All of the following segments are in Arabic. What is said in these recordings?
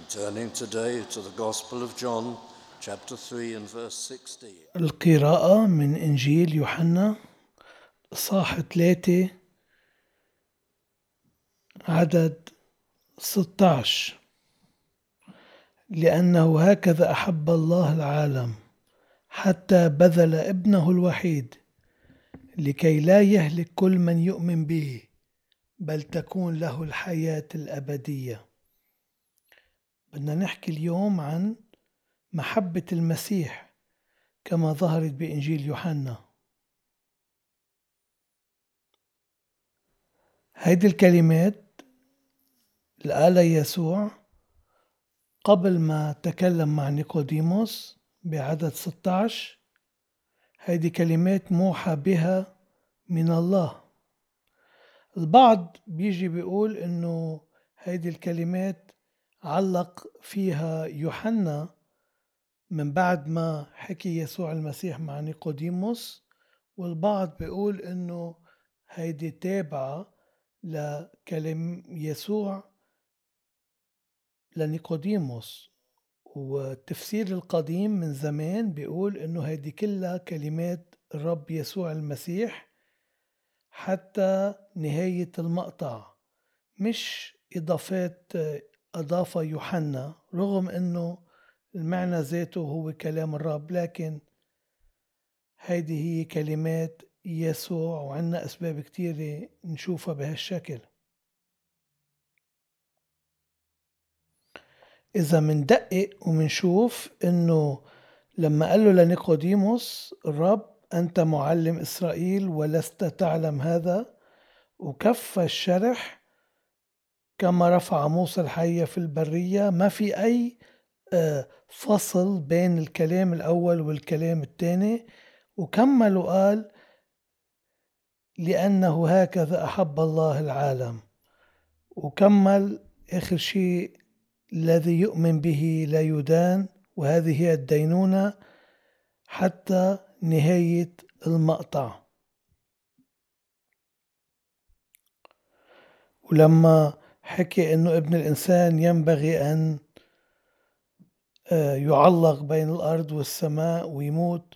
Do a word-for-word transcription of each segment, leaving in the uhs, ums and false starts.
Turning today to the Gospel of John, chapter three and verse sixteen. القراءة من إنجيل يوحنا إصحاح ثلاثة عدد ستة عشر. لأنه هكذا أحب الله العالم حتى بذل ابنه الوحيد لكي لا يهلك كل من يؤمن به بل تكون له الحياة الأبدية. بدنا نحكي اليوم عن محبة المسيح كما ظهرت بإنجيل يوحنا. هيدي الكلمات اللي قالها يسوع قبل ما تكلم مع نيقوديموس بعدد ستة عشر. هيدي كلمات موحى بها من الله. البعض بيجي بيقول انه هيدي الكلمات علق فيها يوحنا من بعد ما حكي يسوع المسيح مع نيقوديموس، والبعض بيقول انه هيدي تابعة لكلم يسوع لنيقوديموس. والتفسير القديم من زمان بيقول انه هيدي كلها كلمات الرب يسوع المسيح حتى نهاية المقطع، مش إضافات أضافة يوحنا، رغم انه المعنى ذاته هو كلام الرب، لكن هيدي هي كلمات يسوع وعنا أسباب كتيرة نشوفها بهالشكل. إذا مندقق ومنشوف إنه لما قال له لنيقوديموس الرب أنت معلم إسرائيل ولست تعلم هذا، وكفى الشرح كما رفع موسى الحية في البرية، ما في أي فصل بين الكلام الأول والكلام الثاني، وكمل وقال لأنه هكذا أحب الله العالم، وكمل آخر شيء الذي يؤمن به لا يدان، وهذه هي الدينونة حتى نهاية المقطع. ولما حكي انه ابن الانسان ينبغي ان يعلق بين الارض والسماء ويموت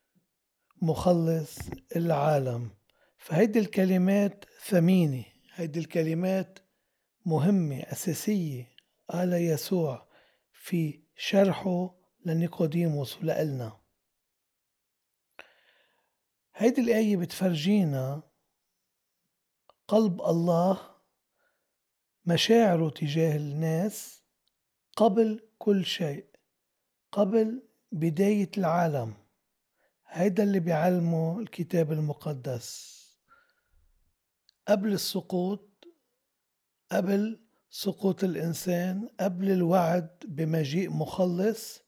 مخلص العالم، فهيدي الكلمات ثمينة، هيدي الكلمات مهمة أساسية قال يسوع في شرحه لنيقوديموس ولقلنا. هيدي الآية بتفرجينا قلب الله، مشاعره تجاه الناس قبل كل شيء، قبل بداية العالم. هيدا اللي بيعلمه الكتاب المقدس. قبل السقوط، قبل سقوط الإنسان، قبل الوعد بمجيء مخلص،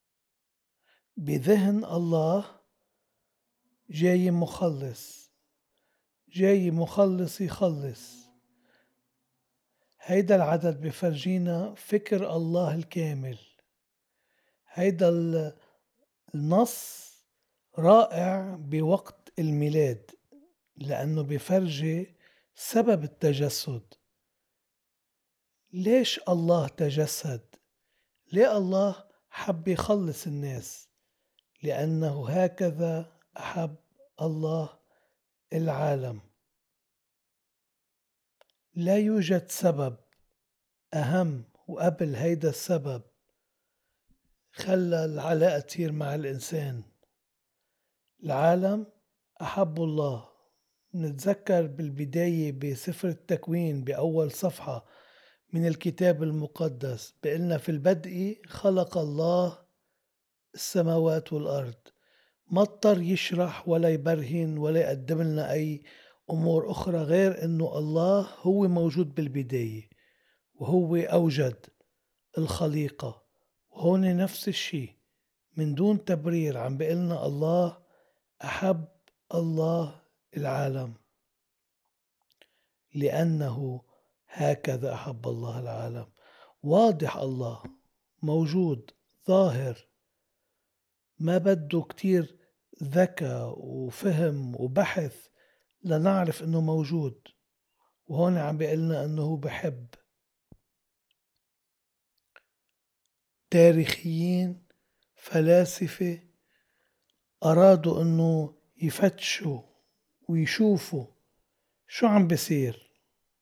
بذهن الله جاي مخلص، جاي مخلص يخلص. هيدا العدد بفرجينا فكر الله الكامل. هيدا النص رائع بوقت الميلاد، لأنه بفرجي سبب التجسد. ليش الله تجسد؟ ليه الله حب يخلص الناس؟ لأنه هكذا أحب الله العالم. لا يوجد سبب أهم وقبل هيدا السبب خلى العلاقة تصير مع الإنسان. العالم أحب الله. نتذكر بالبداية بسفر التكوين بأول صفحة من الكتاب المقدس بقلنا في البدء خلق الله السماوات والأرض. ما اضطر يشرح ولا يبرهن ولا يقدم لنا أي أمور أخرى غير أنه الله هو موجود بالبداية وهو أوجد الخليقة. وهون نفس الشيء من دون تبرير عم بقلنا الله أحب الله العالم، لأنه هكذا أحب الله العالم. واضح الله موجود ظاهر، ما بده كتير ذكاء وفهم وبحث لنعرف انه موجود. وهون عم بيقلنا انه بحب. تاريخيين فلاسفة أرادوا أنه يفتشوا ويشوفوا شو عم بيصير.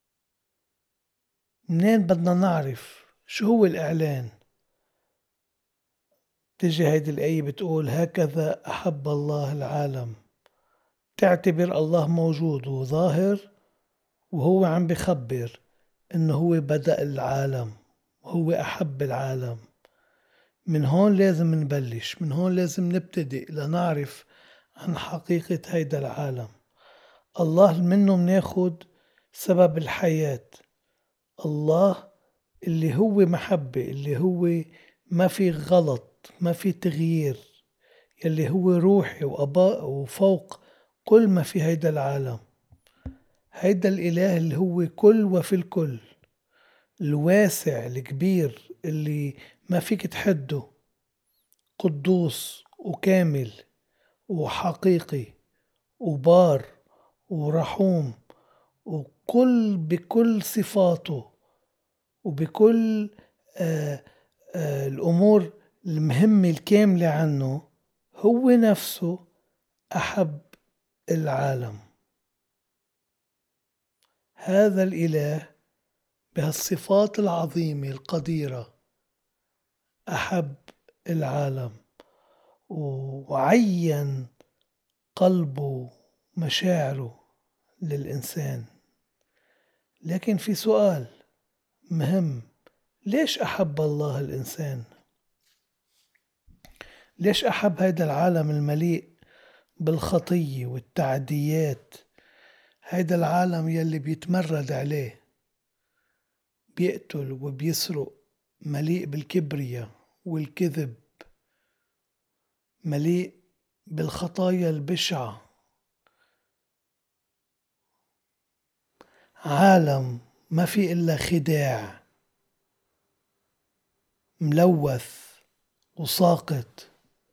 منين بدنا نعرف شو هو الإعلان؟ تجي هيدي الآية بتقول هكذا أحب الله العالم، تعتبر الله موجود وظاهر وهو عم بخبر إنه هو بدأ العالم وهو أحب العالم. من هون لازم نبلش، من هون لازم نبتدئ لنعرف عن حقيقة هيدا العالم. الله منه مناخد سبب الحياة، الله اللي هو محبة، اللي هو ما في غلط، ما في تغيير، يلي هو روحي وأباء وفوق كل ما في هيدا العالم. هيدا الإله اللي هو كل وفي الكل، الواسع الكبير اللي ما فيك تحده، قدوس وكامل وحقيقي وبار ورحوم، وكل بكل صفاته وبكل آه آه الأمور المهمة الكاملة عنه. هو نفسه أحب العالم. هذا الإله بهالصفات العظيمة القديرة أحب العالم وعين قلبه مشاعره للإنسان. لكن في سؤال مهم، ليش أحب الله الإنسان؟ ليش أحب هذا العالم المليء بالخطية والتعديات، هذا العالم يلي بيتمرد عليه، بيقتل وبيسرق، مليء بالكبرياء والكذب، مليء بالخطايا البشعة، عالم ما في إلا خداع، ملوث وساقط،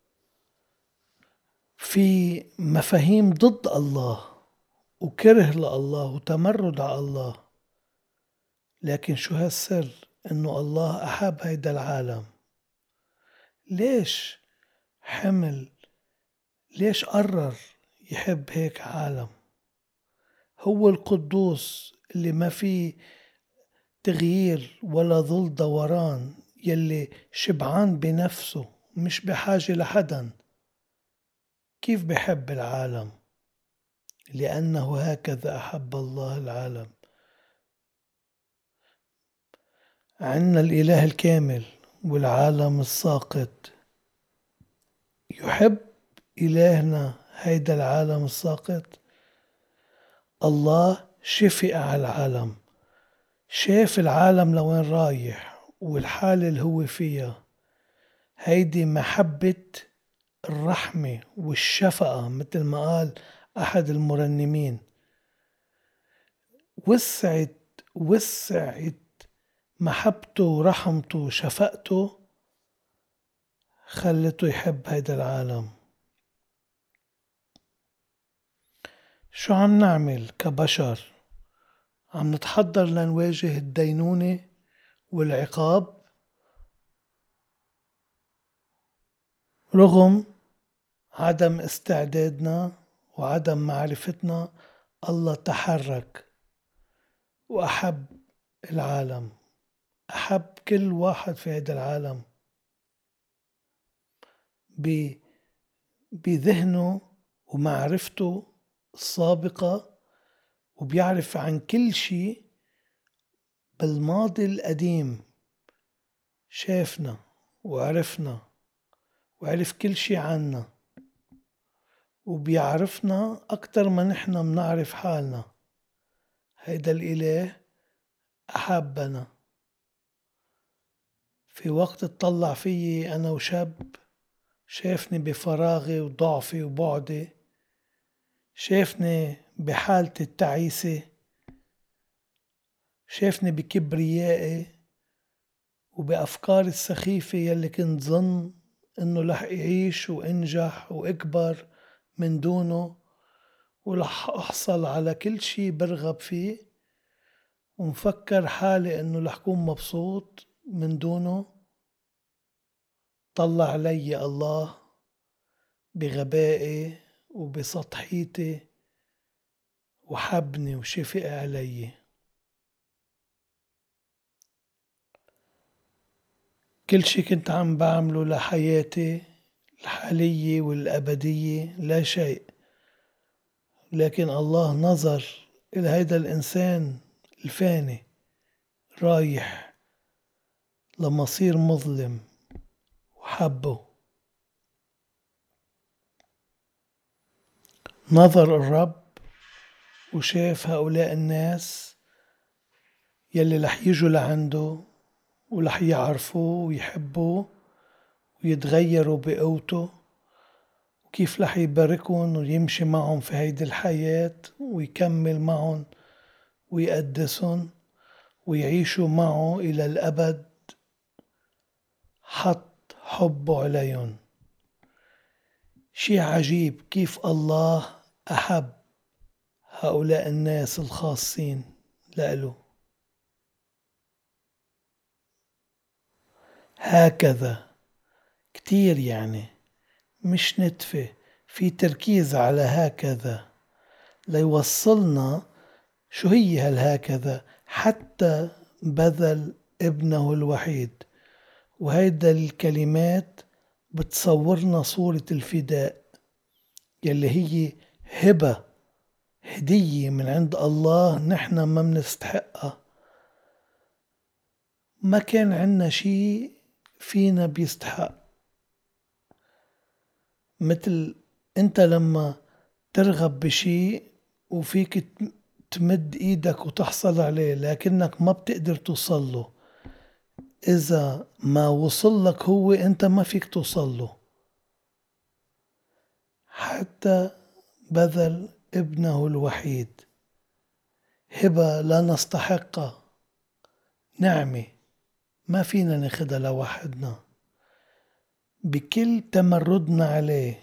في مفاهيم ضد الله وكره لله وتمرد على الله. لكن شو هالسر؟ إنه الله أحب هيدا العالم. ليش حمل؟ ليش قرر يحب هيك عالم؟ هو القدوس اللي ما فيه تغيير ولا ظل دوران، يلي شبعان بنفسه مش بحاجة لحدا. كيف بحب العالم؟ لأنه هكذا أحب الله العالم. عنا الإله الكامل والعالم الساقط. يحب إلهنا هيدا العالم الساقط. الله شفق على العالم، شاف العالم لوين رايح والحالة اللي هو فيها. هيدي محبة الرحمة والشفقة، مثل ما قال أحد المرنمين. وسعت وسعت محبته ورحمته وشفقته، خلته يحب هيدا العالم. شو عم نعمل كبشر؟ عم نتحضر لنواجه الدينونة والعقاب رغم عدم استعدادنا وعدم معرفتنا. الله تحرك وأحب العالم، أحب كل واحد في هذا العالم بذهنه ومعرفته السابقة، وبيعرف عن كل شيء بالماضي القديم. شافنا وعرفنا وعرف كل شيء عنا، وبيعرفنا أكتر ما نحنا منعرف حالنا. هيدا الإله أحبنا. في وقت اطلع فيي أنا وشاب، شافني بفراغي وضعفي وبعدي، شافني بحالتي التعيسة، شافني بكبريائي وبأفكاري السخيفة يلي كنت ظن إنه رح أعيش وأنجح وأكبر من دونه، ورح أحصل على كل شي برغب فيه، ومفكر حالي إنه رح كون مبسوط من دونه. طلع علي الله بغبائي وبسطحيتي وحبني وشفق علي. كل شي كنت عم بعمله لحياتي الحالية والأبدية لا شيء، لكن الله نظر إلى هيدا الإنسان الفاني رايح لمصير مظلم وحبه. نظر الرب وشاف هؤلاء الناس يلي رح يجوا لعنده ورح يعرفوه ويحبوه ويتغيروا بقوته، وكيف رح يباركهم ويمشي معهم في هيدي الحياة ويكمل معهم ويقدسهم ويعيشوا معه إلى الأبد. حط حبه عليهم. شيء عجيب كيف الله أحب هؤلاء الناس الخاصين لإله. هكذا كتير يعني مش نتفة، في تركيز على هكذا ليوصلنا شو هي هالهكذا. حتى بذل ابنه الوحيد، وهيدا الكلمات بتصورنا صورة الفداء يلي هي هبة هدية من عند الله نحن ما منستحقها. ما كان عنا شي فينا بيستحق. مثل انت لما ترغب بشي وفيك تمد ايدك وتحصل عليه لكنك ما بتقدر توصله، اذا ما وصل لك هو انت ما فيك توصله. حتى بذل ابنه الوحيد، هبة لا نستحقها، نعمة ما فينا ناخدها لوحدنا. بكل تمردنا عليه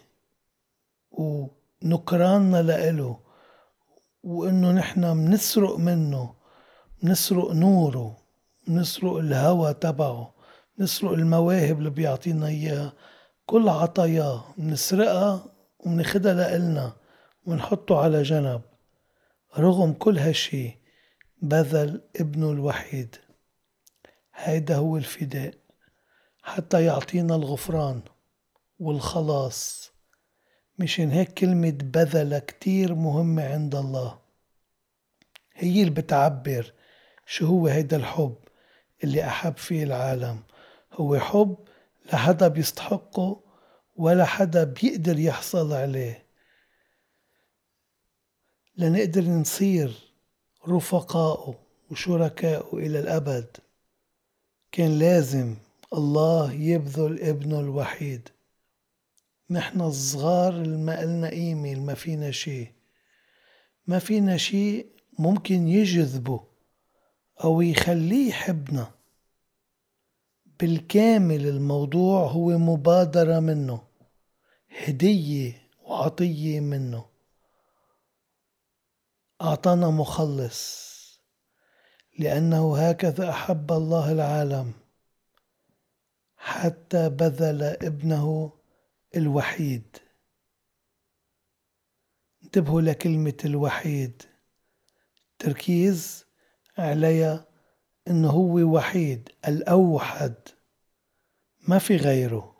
ونكراننا لإله وإنه نحن منسرق منه، منسرق نوره، منسرق الهوى تبعه، منسرق المواهب اللي بيعطينا إياها، كل عطاياه منسرقها ومناخدها لإلنا ونحطه على جنب. رغم كل هالشي بذل ابنه الوحيد. هيدا هو الفداء حتى يعطينا الغفران والخلاص. مشان هيك كلمة بذل كتير مهمة عند الله، هي اللي بتعبر شو هو هيدا الحب اللي أحب فيه العالم. هو حب لحدا بيستحقه ولا حدا بيقدر يحصل عليه. لنقدر نصير رفقائه وشركائه إلى الأبد كان لازم الله يبذل ابنه الوحيد. نحن الصغار اللي ما إلنا قيمة، اللي ما فينا شي، ما فينا شي ممكن يجذبه أو يخليه يحبنا بالكامل. الموضوع هو مبادرة منه، هدية وعطية منه. أعطانا مخلص لأنه هكذا أحب الله العالم حتى بذل ابنه الوحيد. انتبهوا لكلمة الوحيد، تركيز عليها انه هو وحيد الأوحد، ما في غيره.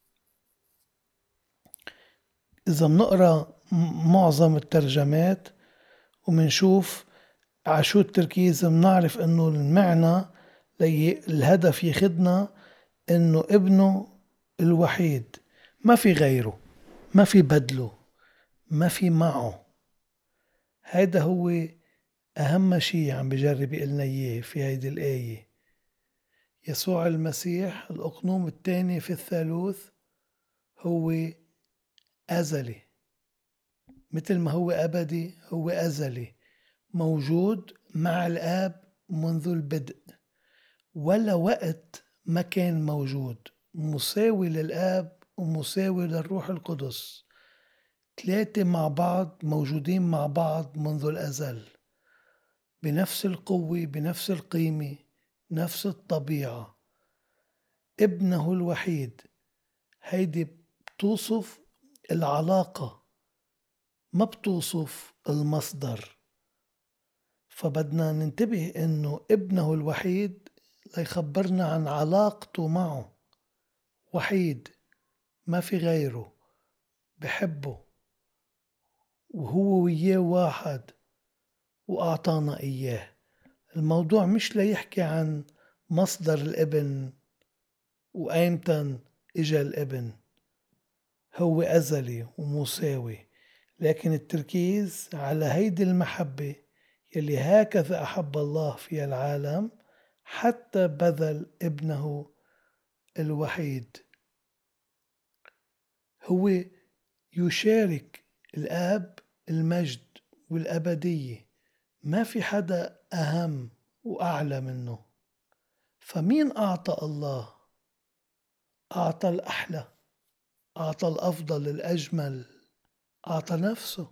إذا منقرأ معظم الترجمات ومنشوف عشو التركيز منعرف انه المعنى الهدف يخدنا انه ابنه الوحيد ما في غيره، ما في بدله، ما في معه. هيدا هو أهم شي عم بجرب يقلنا إياه في هيدي الآية. يسوع المسيح الأقنوم الثاني في الثالوث هو أزلي، مثل ما هو أبدي هو أزلي، موجود مع الآب منذ البدء، ولا وقت ما كان موجود، مساوي للآب ومساوي للروح القدس. ثلاثة مع بعض موجودين مع بعض منذ الأزل بنفس القوة، بنفس القيمة، نفس الطبيعة. ابنه الوحيد هيدي بتوصف العلاقة، ما بتوصف المصدر. فبدنا ننتبه إنه ابنه الوحيد ليخبرنا عن علاقته معه، وحيد ما في غيره، بحبه وهو وياه واحد، وأعطانا إياه. الموضوع مش ليحكي عن مصدر الابن وأيمتى إجا الابن، هو أزلي ومساوي، لكن التركيز على هيدي المحبة يلي هكذا أحب الله في العالم حتى بذل ابنه الوحيد. هو يشارك الآب المجد والأبدية، ما في حدا أهم وأعلى منه. فمين أعطى الله؟ أعطى الأحلى، أعطى الأفضل الأجمل، أعطى نفسه.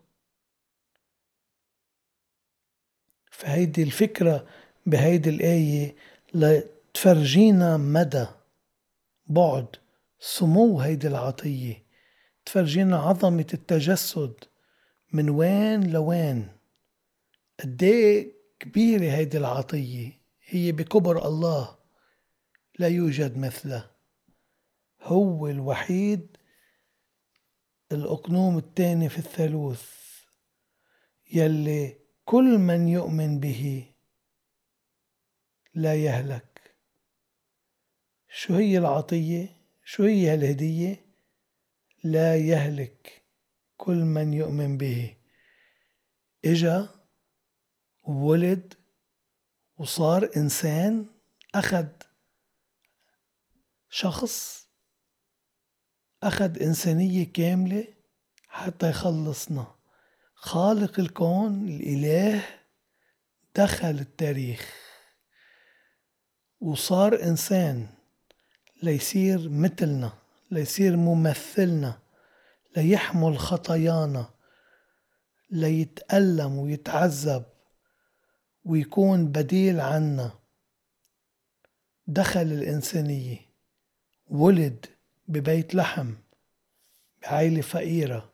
فهيدي الفكرة بهيدي الآية لتفرجينا مدى بعد سمو هيدي العطية، تفرجينا عظمة التجسد من وين لوين، قديه كبيرة هيدي العطية، هي بكبر الله لا يوجد مثله. هو الوحيد الأقنوم الثاني في الثالوث يلي كل من يؤمن به لا يهلك. شو هي العطية؟ شو هي الهدية؟ لا يهلك كل من يؤمن به. إجا وولد وصار إنسان، أخذ شخص، أخذ إنسانية كاملة حتى يخلصنا. خالق الكون الإله دخل التاريخ وصار إنسان ليصير مثلنا، ليصير ممثلنا، ليحمل خطايانا، ليتألم ويتعذب ويكون بديل عنا. دخل الإنسانية، ولد ببيت لحم، بعائلة فقيرة،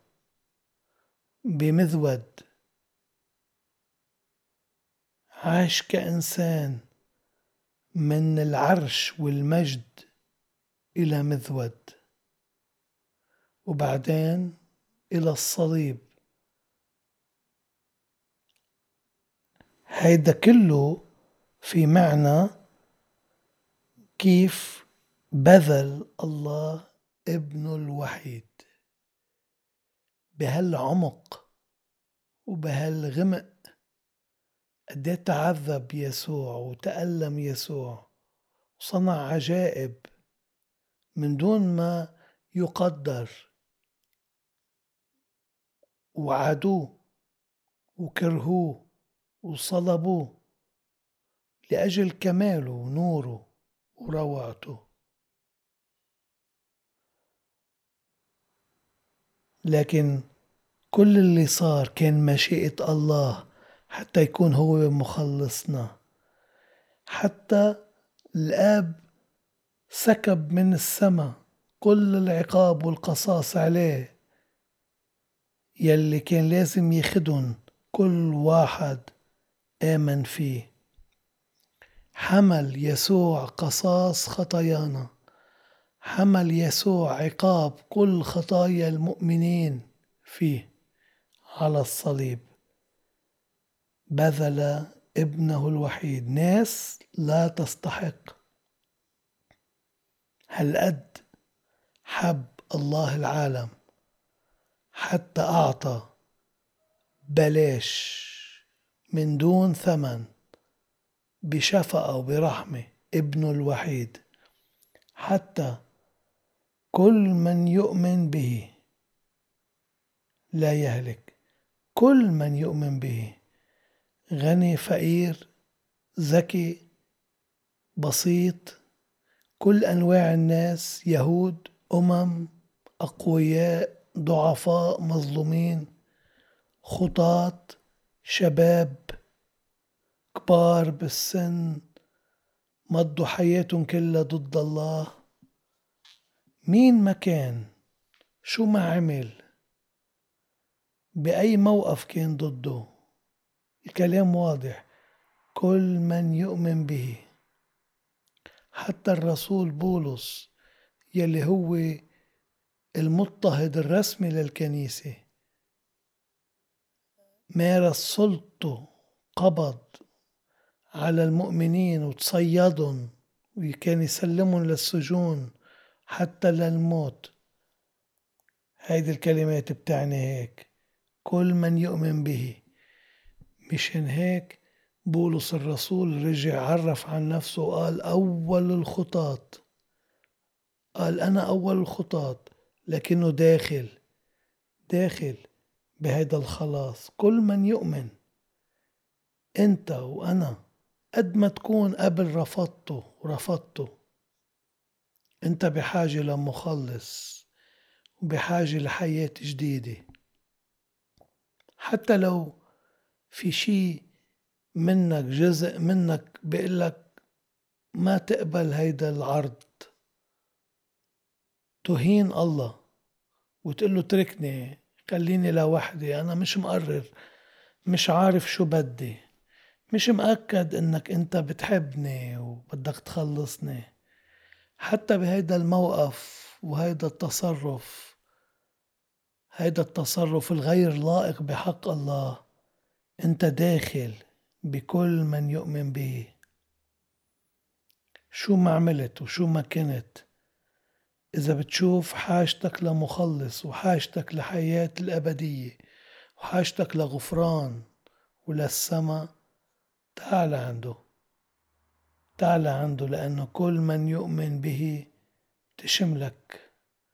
بمذود، عاش كإنسان من العرش والمجد إلى مذود، وبعدين إلى الصليب. هيدا كله في معنى كيف بذل الله ابنه الوحيد بهالعمق وبهالغمق. قد تعذب يسوع وتألم يسوع وصنع عجائب من دون ما يقدر، وعادوه وكرهوه وصلبوه لأجل كماله ونوره وروعته. لكن كل اللي صار كان مشيئة الله حتى يكون هو مخلصنا. حتى الآب سكب من السماء كل العقاب والقصاص عليه يلي كان لازم ياخدن كل واحد آمن فيه. حمل يسوع قصاص خطايانا، حمل يسوع عقاب كل خطايا المؤمنين فيه على الصليب. بذل ابنه الوحيد، ناس لا تستحق. هالقد حب الله العالم حتى أعطى بلاش من دون ثمن بشفقة وبرحمة ابنه الوحيد، حتى كل من يؤمن به لا يهلك. كل من يؤمن به، غني فقير، ذكي بسيط، كل أنواع الناس، يهود أمم، أقوياء ضعفاء مظلومين، خطاة شباب كبار بالسن مضوا حياتهم كلها ضد الله. مين ما كان، شو ما عمل، بأي موقف كان ضده، الكلام واضح: كل من يؤمن به. حتى الرسول بولس يلي هو المضطهد الرسمي للكنيسة مارس سلطته، قبض على المؤمنين وتصيدهم وكان يسلمهم للسجون حتى للموت. هيدي الكلمات بتعني هيك: كل من يؤمن به. مشان هيك بولس الرسول رجع عرف عن نفسه وقال أول الخطاة. قال أنا أول الخطاة، لكنه داخل داخل بهيدا الخلاص. كل من يؤمن. أنت وأنا قد ما تكون قبل رفضته ورفضته، أنت بحاجة لمخلص وبحاجة لحياة جديدة. حتى لو في شي منك، جزء منك بيقلك ما تقبل هيدا العرض، تهين الله وتقول له تركني، خليني لوحدي، أنا مش مقرر، مش عارف شو بدي، مش مأكد إنك أنت بتحبني وبدك تخلصني. حتى بهيدا الموقف وهيدا التصرف، هيدا التصرف الغير لائق بحق الله، أنت داخل بكل من يؤمن به. شو ما عملت وشو ما كنت، إذا بتشوف حاجتك لمخلص وحاجتك لحياة الأبدية وحاجتك لغفران وللسما، تعال عنده، تعال عنده، لأنه كل من يؤمن به تشملك.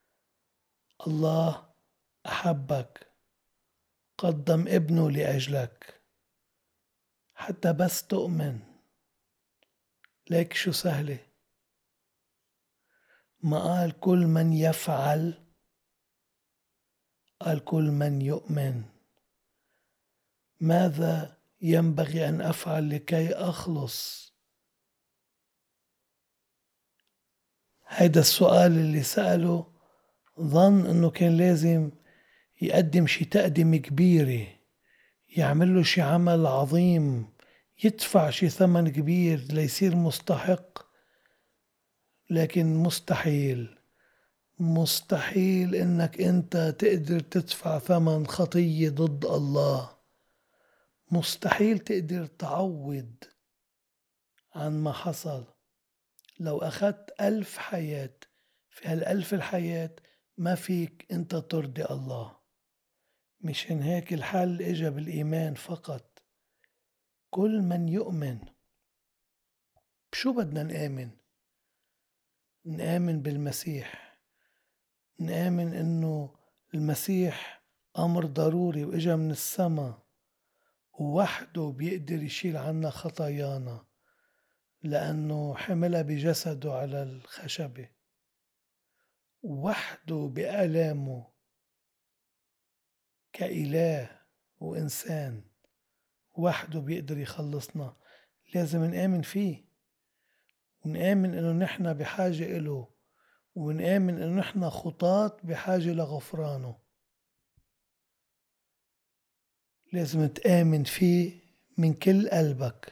الله أحبك، قدم ابنه لأجلك، حتى بس تؤمن. ليك شو سهلة. ما قال كل من يفعل، قال كل من يؤمن. ماذا ينبغي أن أفعل لكي أخلص؟ هيدا السؤال اللي سأله ظن أنه كان لازم يقدم شي تقدمة كبيرة، يعمل له شي عمل عظيم، يدفع شي ثمن كبير ليصير مستحق. لكن مستحيل مستحيل انك انت تقدر تدفع ثمن خطية ضد الله. مستحيل تقدر تعوض عن ما حصل. لو أخذت ألف حياة، في هالألف الحياة ما فيك أنت ترضي الله. مشان هيك الحل إجا بالإيمان فقط. كل من يؤمن. بشو بدنا نآمن؟ نآمن بالمسيح، نآمن إنه المسيح أمر ضروري وإجا من السما ووحده بيقدر يشيل عنا خطايانا، لأنه حملها بجسده على الخشبة، وحده بآلامه كإله وإنسان، وحده بيقدر يخلصنا. لازم نآمن فيه، ونآمن إنه نحن بحاجة إله، ونآمن إنه نحن خطاة بحاجة لغفرانه. لازم تآمن فيه من كل قلبك،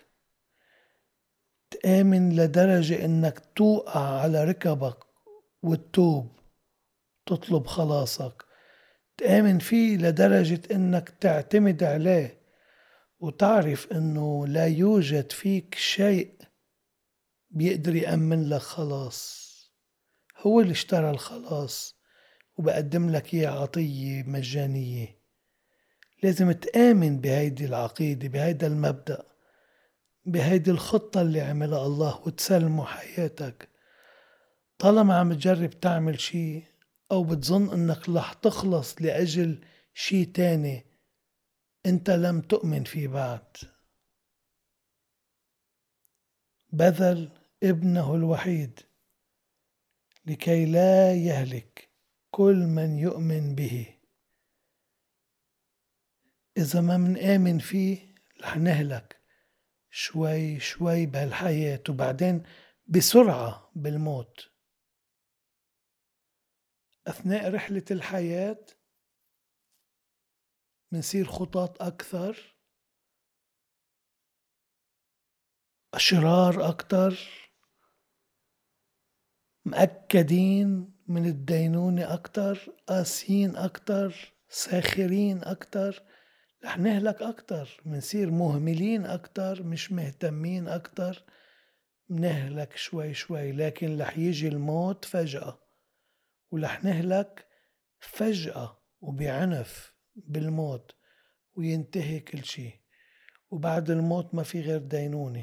تآمن لدرجة إنك توقع على ركبك وتتوب، تطلب خلاصك. تآمن فيه لدرجة إنك تعتمد عليه وتعرف إنه لا يوجد فيك شيء بيقدر يأمن لك خلاص. هو اللي اشترى الخلاص وبقدم لك إياه عطية مجانية. لازم تآمن بهيدي العقيدة، بهيدا المبدأ، بهيدي الخطة اللي عملها الله، وتسلمه حياتك. طالما عم تجرب تعمل شي أو بتظن إنك رح تخلص لأجل شي تاني أنت لم تؤمن فيه بعد. بذل ابنه الوحيد لكي لا يهلك كل من يؤمن به. إذا ما منآمن فيه رح نهلك شوي شوي بهالحياة، وبعدين بسرعة بالموت. أثناء رحلة الحياة منصير خطاط أكثر، أشرار أكتر، مأكدين من الدينونة أكتر، قاسيين أكتر، ساخرين أكتر. رح نهلك أكتر، منصير مهملين أكتر، مش مهتمين أكتر، منهلك شوي شوي. لكن رح يجي الموت فجأة، ورح نهلك فجأة وبعنف بالموت، وينتهي كل شي. وبعد الموت ما في غير دينونة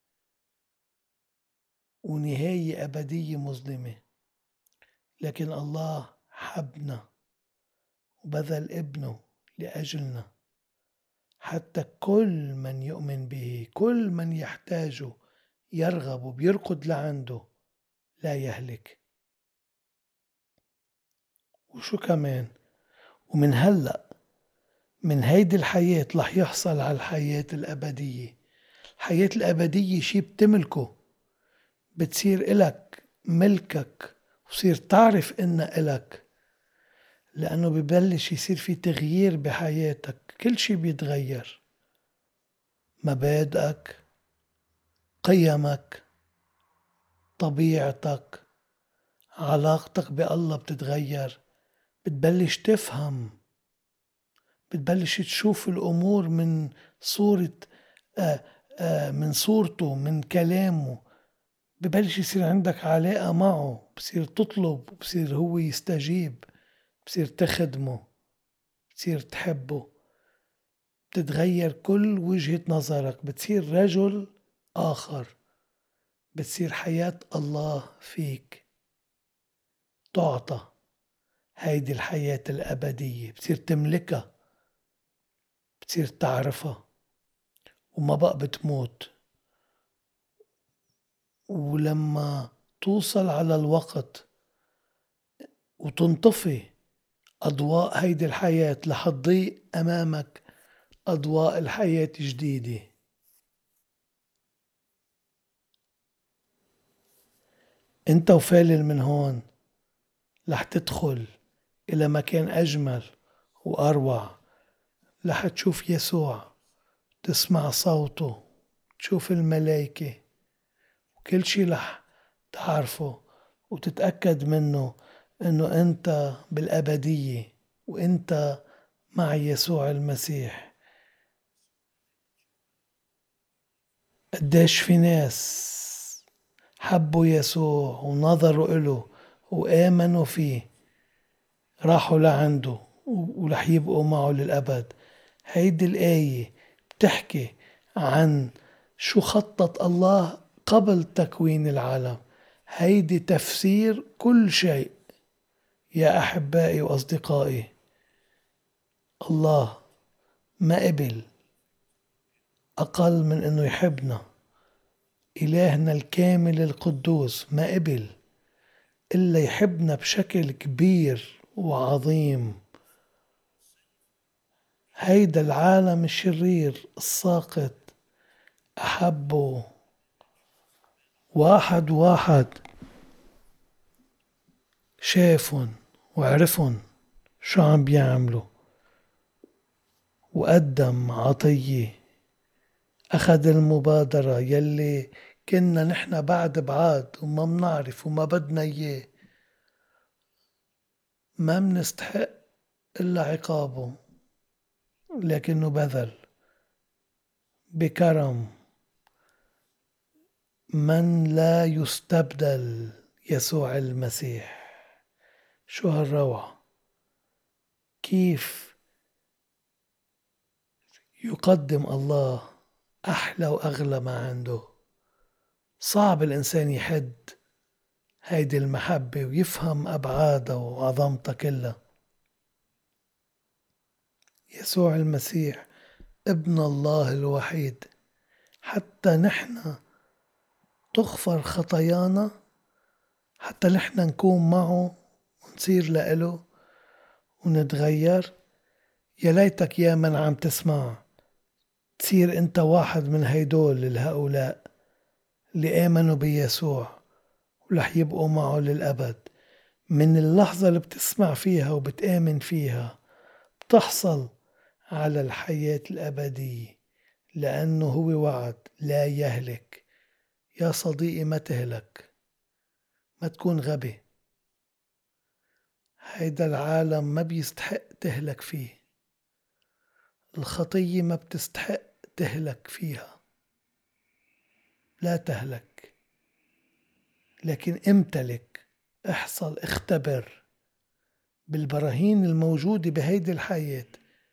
ونهاية أبدية مظلمة. لكن الله حبنا وبذل ابنه لأجلنا، حتى كل من يؤمن به، كل من يحتاجه، يرغب وبيركض لعنده، لا يهلك. وشو كمان؟ ومن هلأ من هيدي الحياة رح يحصل على الحياة الأبدية. الحياة الأبدية شي بتملكه، بتصير إلك، ملكك، وصير تعرف إنها إلك، لأنه ببلش يصير في تغيير بحياتك. كل شي بيتغير، مبادئك، قيمك، طبيعتك، علاقتك بالله بتتغير. بتبلش تفهم، بتبلش تشوف الأمور من صورة آه آه من صورته، من كلامه. ببلش يصير عندك علاقة معه، بصير تطلب، بصير هو يستجيب، بصير تخدمه، بصير تحبه. بتتغير كل وجهة نظرك، بتصير رجل آخر، بتصير حياة الله فيك تعطى. هيدي الحياة الأبدية بتصير تملكها، بتصير تعرفها، وما بقى بتموت. ولما توصل على الوقت وتنطفي أضواء هيدي الحياة، رح تضيء أمامك أضواء الحياة جديدة. انت وفالل من هون رح تدخل إلى مكان أجمل وأروع. رح تشوف يسوع، تسمع صوته، تشوف الملائكة، وكل شي رح تعرفه وتتأكد منه انه انت بالأبدية وانت مع يسوع المسيح. قديش في ناس حبوا يسوع ونظروا إله وآمنوا فيه، راحوا لعنده ورح يبقوا معه للأبد. هيدي الآية بتحكي عن شو خطط الله قبل تكوين العالم. هيدي تفسير كل شيء يا أحبائي وأصدقائي. الله ما قبل أقل من أنه يحبنا. إلهنا الكامل القدوس ما قبل إلا يحبنا بشكل كبير وعظيم. هيدا العالم الشرير الساقط أحبه واحد واحد، شافن وعرفن شو عم بيعملوا، وقدم عطية، أخذ المبادرة يلي كنا نحن بعد بعاد وما منعرف وما بدنا إياه، ما منستحق إلا عقابه، لكنه بذل بكرم من لا يستبدل، يسوع المسيح. شو هالروعة! كيف يقدم الله أحلى وأغلى ما عنده. صعب الإنسان يحد هيدي المحبة ويفهم أبعادها وعظمتها كلها. يسوع المسيح ابن الله الوحيد، حتى نحن تغفر خطايانا، حتى نحن نكون معه ونصير لإله ونتغير. يا ليتك يا من عم تسمع تصير انت واحد من هيدول الهؤلاء اللي آمنوا بيسوع ورح يبقوا معه للأبد. من اللحظة اللي بتسمع فيها وبتآمن فيها بتحصل على الحياة الأبدية، لأنه هو وعد لا يهلك. يا صديقي ما تهلك، ما تكون غبي، هيدا العالم ما بيستحق تهلك فيه، الخطية ما بتستحق تهلك فيها، لا تهلك، لكن امتلك، احصل، اختبر بالبراهين الموجودة بهيدي الحياة،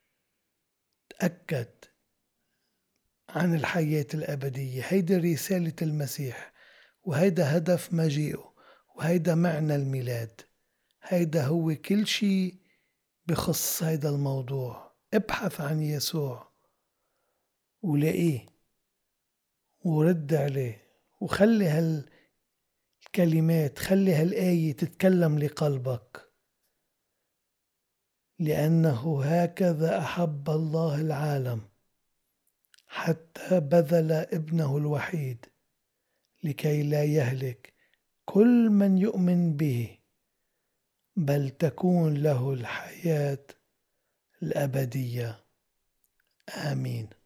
تأكد عن الحياة الأبدية. هيدي رسالة المسيح، وهيدا هدف مجيئه، وهيدا معنى الميلاد. هيدا هو كل شيء بخص هيدا الموضوع. ابحث عن يسوع ولاقيه ورد عليه، وخلي هالكلمات، خلي هالآية تتكلم لقلبك. لأنه هكذا أحب الله العالم حتى بذل ابنه الوحيد لكي لا يهلك كل من يؤمن به، بل تكون له الحياة الأبدية. آمين.